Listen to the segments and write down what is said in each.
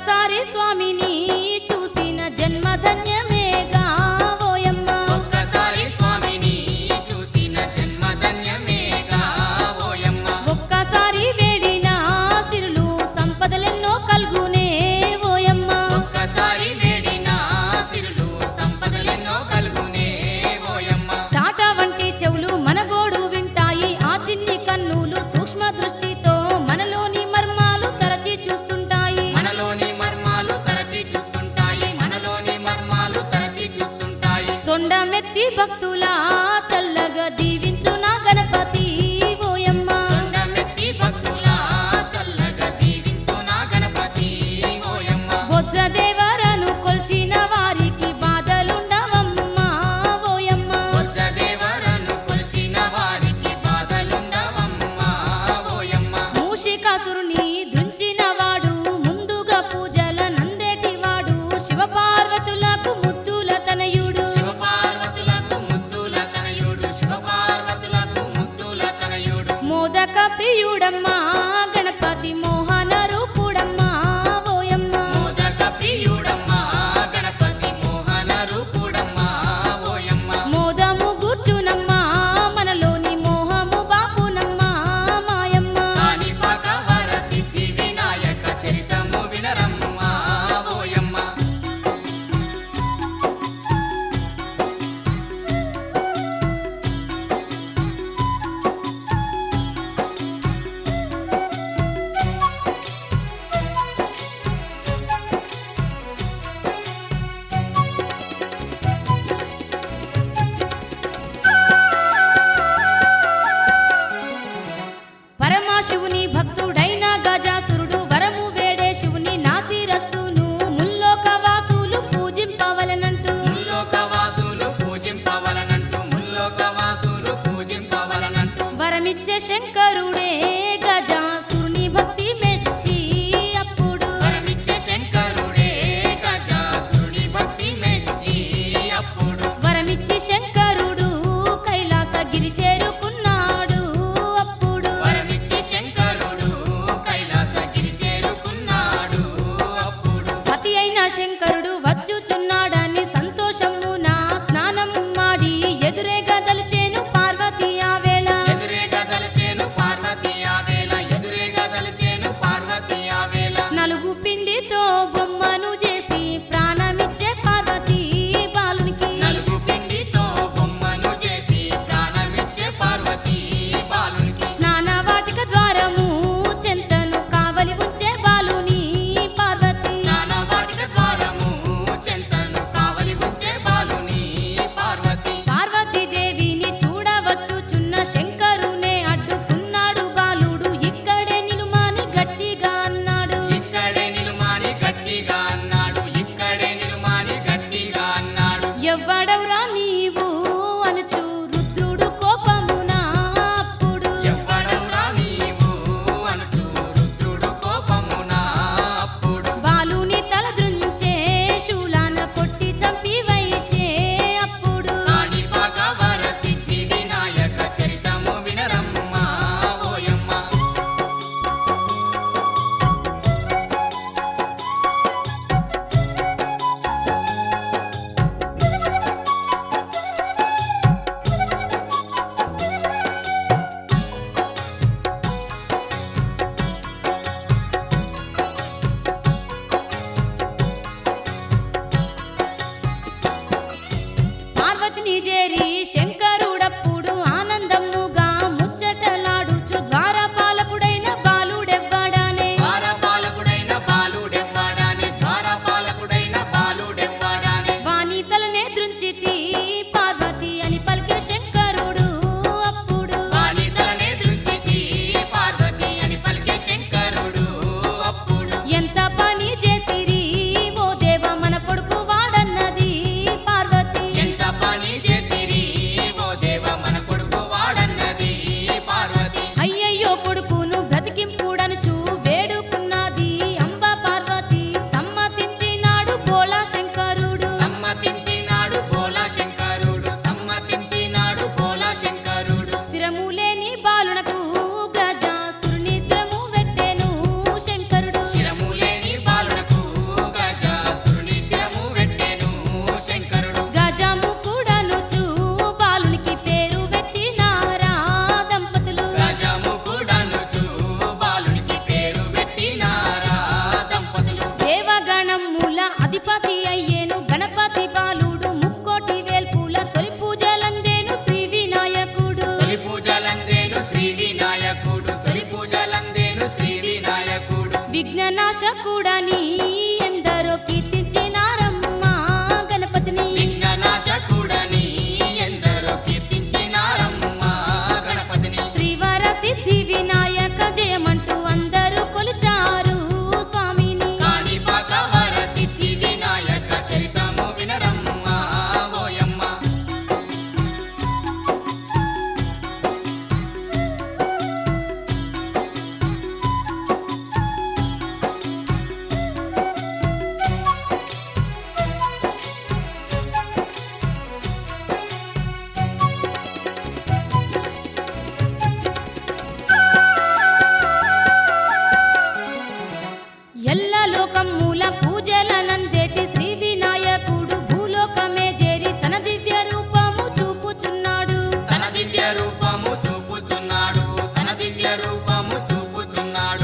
ఒక్కసారి స్వామిని చూసిన జన్మధన్యమేగా ఓయమ్మ ఒక్కసారి స్వామిని చూసిన జన్మధన్యమేగా ఓయమ్మ ఒక్కసారి వేడిన సిరులు సంపదలెన్నో కల్గునే ఓయమ్మ ఒక్కసారి వేడిన సిరులు సంపదలెన్నో కలుగునే ఓయమ్మ చాట వంటి చెవులు మనగోడు వింటాయి ఆ చిన్ని కన్నులు సూక్ష్మ దృష్టితో మనలోని మర్మాలు తరచి చూస్తుంటాయి మనలోని మర్మాలు తరచి చూస్తుంటాయి మనలోని మర్మాలు తరచి చూస్తుంటాయి తొండమెత్తి భక్తుల చల్లగా దీవించు నా గణపతి ఓయమ్మ తొండమెత్తి భక్తుల చల్లగా దీవించు నా గణపతి ఓయమ్మ బొజ్జ దేవరను కొల్చిన వారికి బాధలుండవమ్మా ఓయమ్మ వజ్రదేవరను కొల్చిన వారికి బాధలుండవమ్మా ఓయమ్మ మూషికాసురుని ధృంచిన వాడు ముందుగా పూజల నందేటి వాడు శివపార్వతులకు ముద్దుల తనయుడు శివపార్వతులకు ముద్దుల ఎందరో కీర్తించినారమ్మా గణపతిని విఘ్ననాశకుడని ఎందరో కీర్తించినారమ్మా గణపతిని శ్రీవర సిద్ధి వినాయక జయమంటూ అందరూ కొలిచారు స్వామిని కాణిపాక వర సిద్ధి వినాయక చరితము వినరమ్మా ఓయమ్మ ఎల్ల లోకమ్ముల పూజలనందేటి శ్రీ వినాయకుడు భూలోకమే చేరి తన దివ్య రూపము చూపుచున్నాడు తన దివ్య రూపము చూపుచున్నాడు తన దివ్య రూపము చూపుచున్నాడు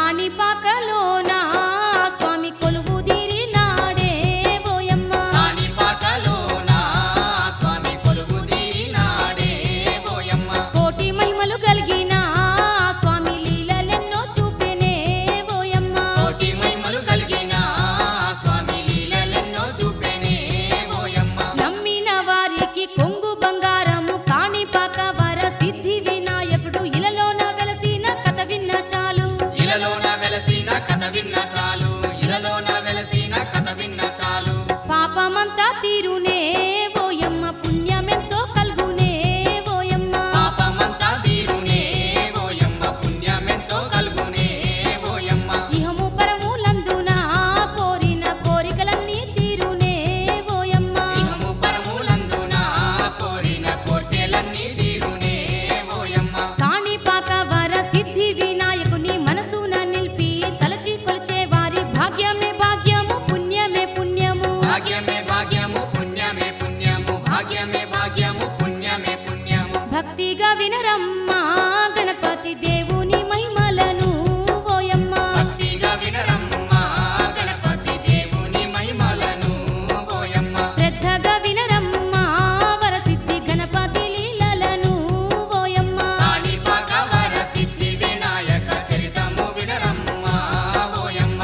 కాణిపాకలోన స్వామి కొలువు తీరినాడే ఓయమ్మ కాణిపాకలోన స్వామి కొలువు తీరినాడే ఓయమ్మ కోటి మహిమలు కలిగిన స్వామి లీలలెన్నో చూపెనే ఓయమ్మ కోటి మహిమలు కలిగిన స్వామి లీలలెన్నో చూపెనే ఓయమ్మ నమ్మిన వారికి కొంగు బంగారము కాణిపాక వర సిద్ధి వినాయకుడు ఇలలోన వెలసిన కథ విన్న చాలు ఇలలోన వెలసిన కథ విన్న చాలు ఇలలోన వెలసిన కథ విన్న చాలు పాపమంతా తీరునే ఓయమ్మ పుణ్యమెంతో కలుగునే ఓయమ్మ పాపమంతా తీరునే ఓయమ్మ పుణ్యమెంతో కలుగునే ఓయమ్మ ఇహము పరములందున కోరిన కోరికలన్నీ తీరునే ఓయమ్మ ఇహము పరములందున కోరిన కోర్కెలన్నీ తీరునే ఓయమ్మ కాణిపాక వర సిద్ధి వినాయకుని మనసున నిలిపి తలచి కొలిచే వారి భాగ్యమే భాగ్యము పుణ్యమే పుణ్యము భాగ్యమే భాగ్యము పుణ్యమే పుణ్యము భాగ్యమే భాగ్యము పుణ్యమే పుణ్యము భక్తిగా వినరమ్మా గణపతి దేవుని మహిమలను ఓయమ్మ భక్తిగా వినరమ్మా గణపతి దేవుని మహిమలను ఓయమ్మ శ్రద్ధగా వినరమ్మా వరసిద్ధి గణపతి లీలలను ఓయమ్మ కాణిపాక వర సిద్ధి వినాయక చరితము వినరమ్మా ఓయమ్మ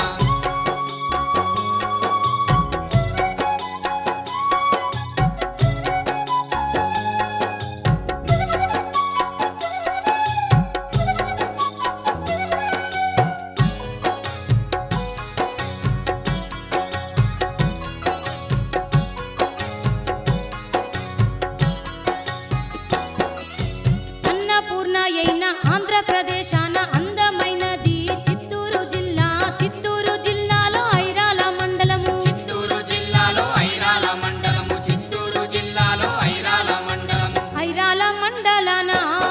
అన్నపూర్ణ అయిన ఆంధ్రప్రదేశాన అందమైనది చిత్తూరు జిల్లా చిత్తూరు జిల్లాలో ఐరాల మండలము చిత్తూరు జిల్లాలో ఐరాల మండలము చిత్తూరు జిల్లాలో ఐరాల మండలము ఐరాల మండలాన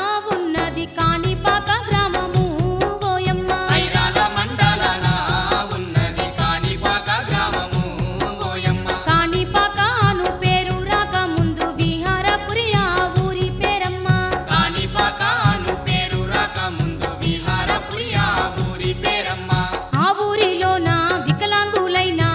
ఉన్నది కాణిపాక గ్రామము ఓయమ్మ ఐరాల మండలాన ఉన్నది కాణిపాక గ్రామము ఓయమ్మ కాణిపాక అను పేరు రాకముందు విహారపురి ఆ ఊరి పేరమ్మ కాణిపాక అను పేరు రాకముందు విహారపురి ఆ ఊరి పేరమ్మ ఆ ఊరిలోన వికలాంగులైన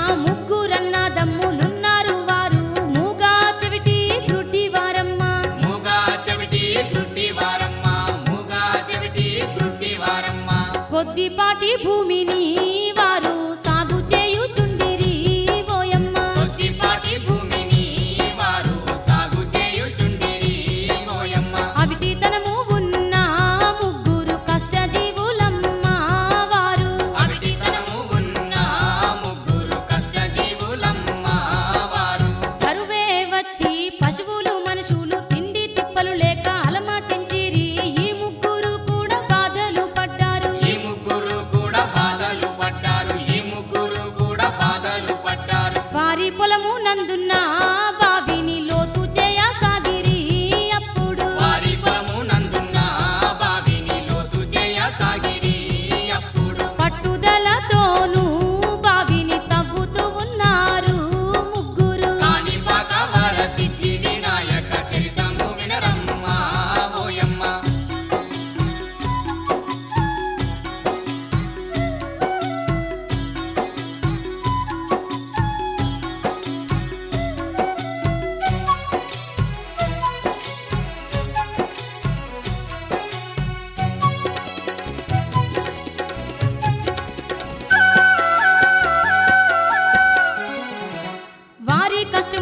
ముగ్గురన్నదమ్ములున్నారు వారు మూగా చెవిటి గ్రుడ్డి వారమ్మ మూగా చెవిటి గ్రుడ్డి వారమ్మ మూగా చెవిటి గ్రుడ్డి వారమ్మ కొద్దిపాటి భూమిని వారు సాగు చేయుచుండిరి ఓయమ్మ కొద్దిపాటి భూమిని వారు సాగు చేయుచుండిరి ఓయమ్మ అవిటితనము ఉన్న ముగ్గురు కష్టజీవులమ్మ వారు అవిటితనము ఉన్న ముగ్గురు కష్టజీవులమ్మ వారు కరువే వచ్చి పశువులు మనుషులు తిండి తిప్పలు లేక అలమటించిరి ఈ ముగ్గురు కూడా బాధలు పడ్డారు ఈ ముగ్గురు కూడా బాధలు పడ్డారు ఈ ముగ్గురు కూడా బాధలు పడ్డారు వారి పొలము నందున్న బావిని లోతు చేయసాగిరి అప్పుడు వారి పొలము నందున్న బావిని లోతు చేయసాగిరి అప్పుడు పట్టుదలతోనూ బావిని తవ్వుతూ ఉన్నారు ముగ్గురు కాణిపాక వర సిద్ధి వినాయక చరితము వినరమ్మా ఓయమ్మ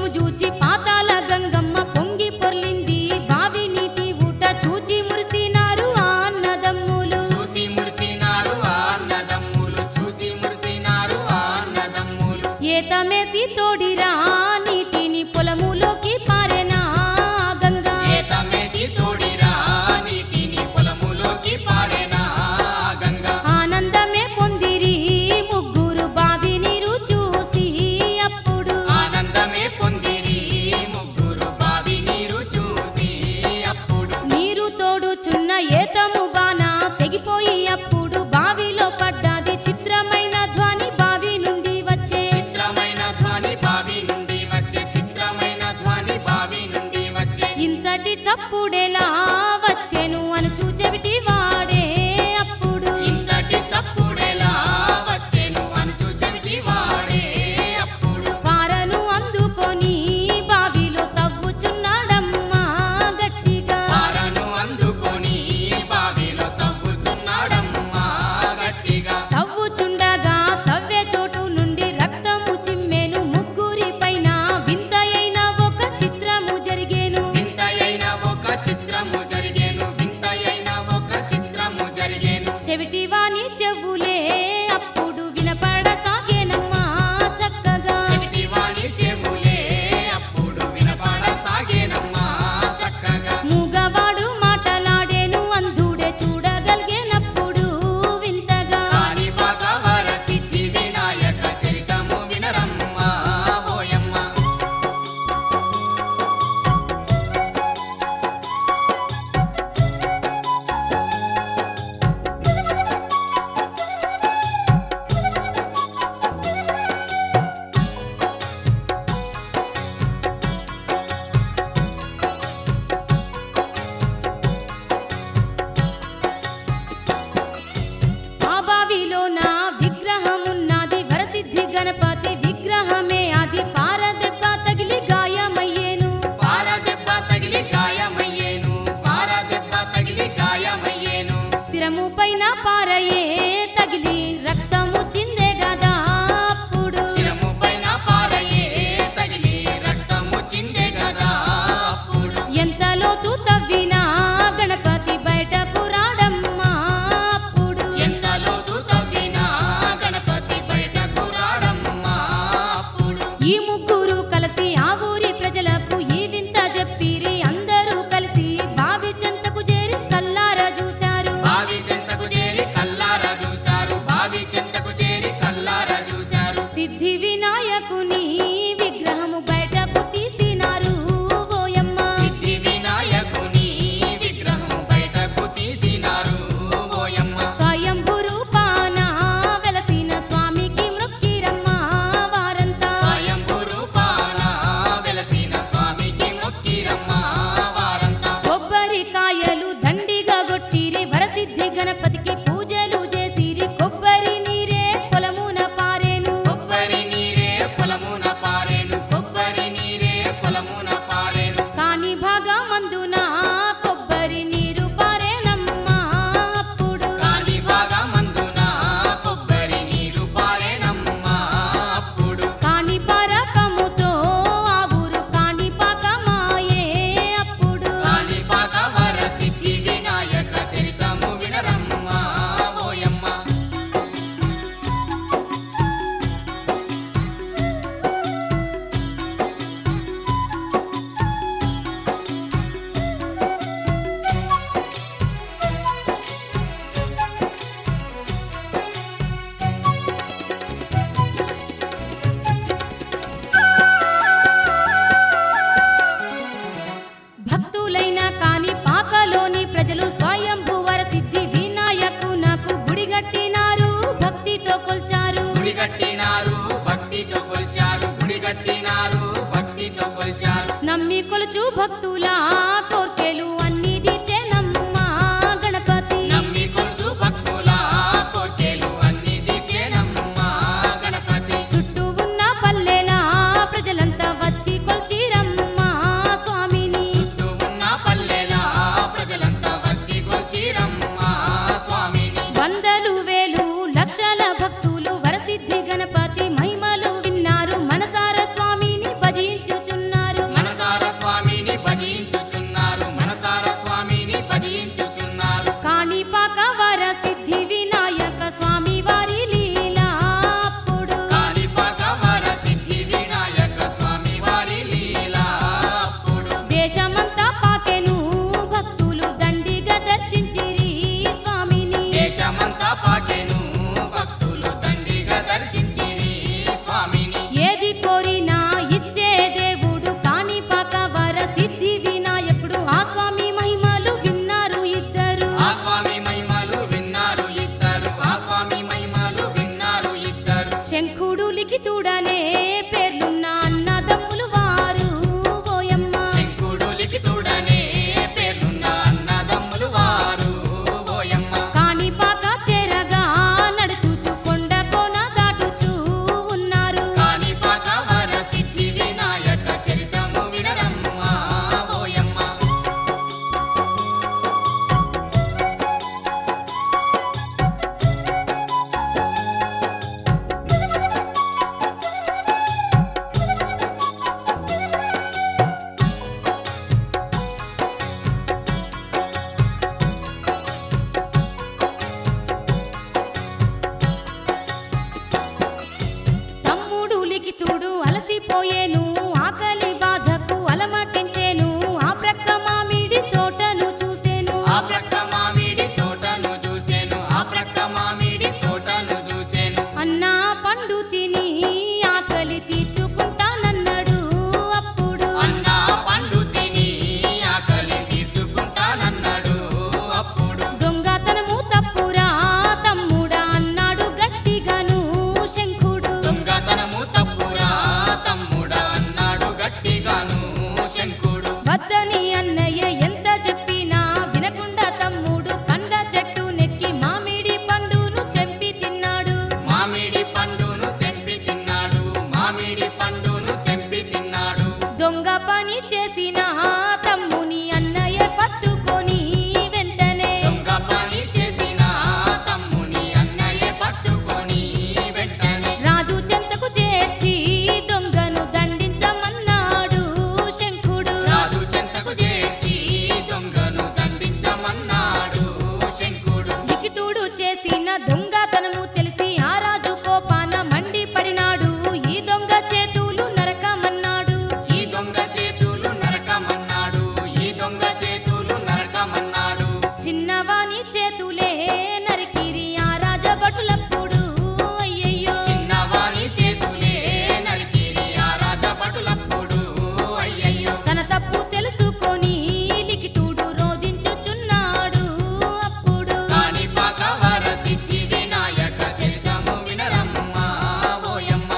చూచి పాతాల గంగమ్మ పొంగి పొర్లింది బావి నీటి ఊట చూచి మురిసినారు ఆ అన్నదమ్ములు చూసి మురిసినారు ఆ అన్నదమ్ములు చూసి మురిసినారు ఆ అన్నదమ్ములు ఏతమేసి తోడిరా నీటిని పొలములోకి పారెనా గంగా ఏతమేసి తోడిరా నీటిని పొలములోకి పారేనా గంగా ఆనందమే పొందిరి ముగ్గురు బావి నీరు చూసి అప్పుడు ఆనందమే పొందిరి ముగ్గురు బావి నీరు చూసి అప్పుడు నీరు తోడుచున్న ఏతము బాన తెగిపోయి అప్పుడు బావిలో పడ్డాది చిత్రమైన ధ్వని బావి నుండి వచ్చే చిత్రమైన ధ్వని బావి నుండి వచ్చే చిత్రమైన ధ్వని బావి నుండి వచ్చే ఇంతటి చప్పుడెలా వచ్చెను అనుచూ చెవిటి వాడే అప్పుడు ఇంతటి చప్పుడెలా వచ్చెను అనుచు చెవిటి వాడే అప్పుడు పారను అందుకొని బావిలో తవ్వుచున్నాడమ్మా గట్టిగా పారను అందుకొని బావిలో తవ్వుచున్నాడమ్మా గట్టిగా తవ్వుచుండగా తవ్వే చోటు నుండి రక్తము చిమ్మెను ముగ్గురి పైన వింతయైన ఒక చిత్రము జరిగేను వింతయైన ఒక చిత్రము జరిగేను వింతయైన ఒక చిత్రము జరిగేను చెవిటి వాని చెవులే అప్పుడు వినపడసాగేనమ్మా చక్కగా చెవిటి వాణి చెవులే అప్పుడు వినపడసాగేనమ్మా చక్కగా మూగవాడు మాటలాడేను అంధుడే చూడగలిగేనప్పుడు వింతగా కాని భగవర సిద్ధి వినాయక చరితము వినరమ్మా ఓయమ్మ ఆ బావిలో నా విగ్రహమున్నది వరసిద్ధి గణపతి విగ్రహమే అది పారదెబ్బ తగిలి గాయమయ్యేను పారదెబ్బ తగిలి గాయమయ్యేను పారదెబ్బ తగిలి గాయమయ్యేను శిరము పైన పారయే తగిలి రక్తము చిందే గదా అప్పుడు శిరము పైన పారయే తగిలి రక్తము చిందే గదా అప్పుడు ఎంత లోతు తవ్వినా గణపతి బయటకు రాడమ్మా అప్పుడు ఎంత లోతు తవ్వినా గణపతి బయటకు రాడమ్మా అప్పుడు ఈ ముగ్గురు కలిసి ఆ ఊరి ప్రజలకు ఈ వింత చెప్పిరి అందరూ కలిసి బావి చెంతకు చేరి కల్లారా చూశారు బావి చెంతకు చేరి కల్లారా చూశారు బావి చెంతకు చేరి కల్లారా చూశారు సిద్ధి వినాయకుని విగ్రహము బయటకు తీసినారు ఓయమ్మ సిద్ధి వినాయకుని విగ్రహము బయటకు తీసినారు ఓయమ్మ స్వయంభూ రూపాన వెలసిన స్వామికి మృక్కిరమ్మ వారంతా స్వయంభూ రూపాన వెలసిన స్వామికి మొక్కిరమ్మ వారంతా కొబ్బరికాయలు దండిగా గొట్టిరి వరసిద్ధి గణపతికి పూజలు చేసిరి కొబ్బరి నీరే పొలమున పారేను కొబ్బరి నీరే పొలమున పారేను కొబ్బరి నీరే పొలమున పారేను కాని భాగమందున కొబ్బరి నీరు పారేనమ్మా అప్పుడు కాని భాగమందున కొబ్బరి నీరు పారేనమ్మా అప్పుడు కాని పరకముతో ఆ ఊరు కాని పాకమాయే అప్పుడు కాని భగవర సిద్ధి వినాయక చరితము వినరమ్మా ఓయమ్మ భక్తులైన కాని పాకలోని ప్రజలు స్వయంభూ వరసిద్ధి వినాయకునకు గుడి కట్టినారు భక్తితో కొల్చారు గుడి కట్టినారు భక్తితో కొల్చారు గుడి కట్టినారు భక్తితో కొల్చారు నమ్మి కొలుచు భక్తుల కోర్కెలు అన్ని తీర్చేనమ్మా గణపతి నమ్మి కొలుచు భక్తుల కోర్కెలు అన్ని తీర్చేనమ్మా గణపతి చుట్టూ ఉన్న పల్లెల ప్రజలంతా వచ్చి కొల్చిరమ్మా స్వామిని చుట్టూ ఉన్న పల్లెల ప్రజలంతా వచ్చి కొల్చిరమ్మా స్వామిని వందలు వేలు లక్షల భక్తులు వరసిద్ధి గణపతి మహిమలు విన్నారు మనసార స్వామిని భజించుచున్నారు లిఖితుడనే పేర్లున్న అన్నదమ్ములు వారు ఓయమ్మ. శంకుడు లిఖితుడనే పేర్లున్న అన్నదమ్ములు వారు ఓయమ్మ. కాణిపాక చేరగా నడుచుచు కొండ కోన దాటుచూ ఉన్నారు. కాణిపాక వర సిద్ధి వినాయక చరితము వినరమ్మ ఓయమ్మ. తమ్ముడు లిఖితుడు అలసిపోయేను, ఆకలి బాధకు అలమటించేను. ఆ ప్రక్క మామిడి తోటను చూసేను. ఆ ప్రక్క మామిడి తోటను చూసేను. ఆ ప్రక్క మామిడి తోటను చూసేను. అన్నా పండు తిని ఆకలి తీర్చుకుంటానన్నాడు అప్పుడు. అన్న పండు తిని ఆకలి తీర్చుకుంటానన్నాడు అప్పుడు. దొంగతనము తప్పురా తమ్ముడా అన్నాడు గట్టిగాను శంఖుడు. దొంగతనము తప్పురా తమ్ముడా అన్నాడు గట్టిగాను శంకుడు. వద్దని అన్నయ్య ఎంత చెప్పినా వినకుండా తమ్ముడు పండ్ల చెట్టు నెక్కి మామిడి పండును తెంపి తిన్నాడు. మామిడి పండును తెంపి తిన్నాడు. మామిడి పండును తెంపి తిన్నాడు. దొంగ పని చేసిన తమ్ముని అన్నయ్య పట్టుకొని వెంటనే దొంగ పని చేసిన తమ్ముని అన్నయ్య పట్టుకొని వెంటనే రాజు చెంతకు చేర్చి దొంగను దండించమన్నాడు శంఖుడు. రాజు చెంతకు చేర్చి దొంగను దండించమన్నాడు శంకుడు. లిఖితుడు చేసిన దొంగతనము తెలిసి ఆ రాజు కోపాన మండిపడినాడు. ఈ దొంగ చేతులు నరకమన్నాడు. ఈ దొంగ చేతులు నరకమన్నాడు. ఈ దొంగ చేతులు నరకమన్నాడు. చిన్నవాని చేతులే నరికిరి ఆ రాజభటులప్పుడు. అయ్యయ్యో చిన్నవాని చేతులే నరికిరి ఆ రాజభటులప్పుడు. అయ్యయ్యో తన తప్పు తెలుసుకొని లిఖితుడు రోదించుచున్నాడు అప్పుడు. కాణిపాక వర సిద్ధి వినాయక చరితము వినరమ్మ ఓయమ్మ.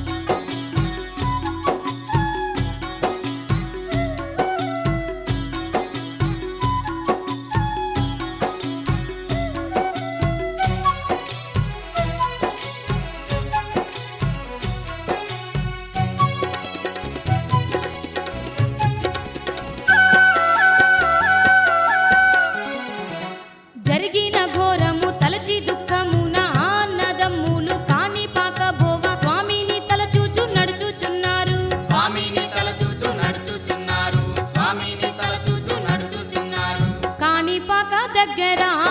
జరిగిన ఘోరము తలచి దుఃఖమున ఆ అన్నదమ్ములు కాణిపాక బోవ స్వామిని తలచూచు నడుచుచున్నారు. స్వామిని తలచూచు నడుచుచున్నారు. స్వామిని తలచూచు నడుచుచున్నారు. కాణిపాక దగ్గర